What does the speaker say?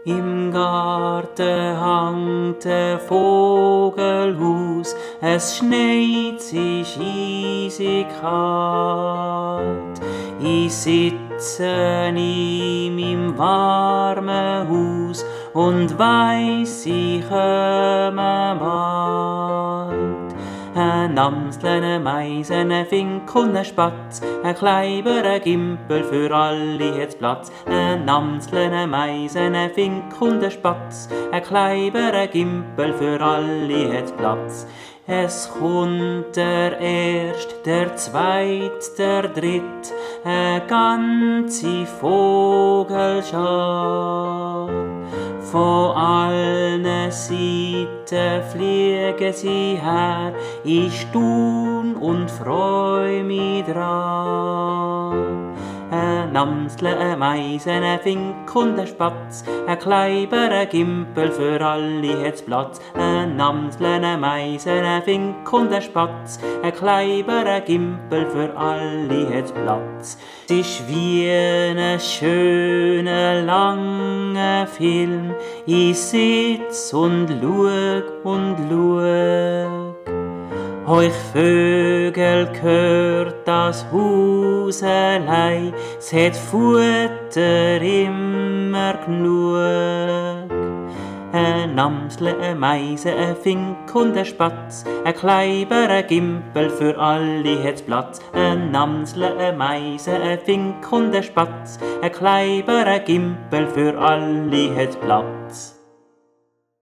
Im Garten hangt ein Vogelhaus, es schneit sich eisig kalt. Ich sitze in meinem warmen Haus und weiss, ich komme bald. Ein Amsel, eine Meise, ein Fink und ein Spatz, ein Kleiber, ein Gimpel, für alle hat's Platz. Ein Amsel, eine Meise, ein Fink und ein Spatz, ein Kleiber, ein Gimpel, für alle hat's Platz. Es kommt der Erst, der Zweit, der Dritt, eine ganze Vogelschar. Von allen Seiten fliegen sie her, ich staun und freu mich dran. Ein Amsel, eine Meise, ein Fink und ein Spatz, ein Kleiber, ein Gimpel, für alle hat's Platz. Ein Amsel, eine Meise, ein Fink und ein Spatz, ein Kleiber, ein Gimpel, für alle hat's Platz. Es ist wie ein schöner, langer Film, ich sitz und schau und schau. Euch Vögel gehört das Haus allein, es hat Futter immer genug. Ein Amsel, eine Meise, ein Fink und ein Spatz, ein Kleiber, ein Gimpel, für alle hat's Platz. Ein Amsel, eine Meise, ein Fink und ein Spatz, ein Kleiber, ein Gimpel, für alle hat's Platz.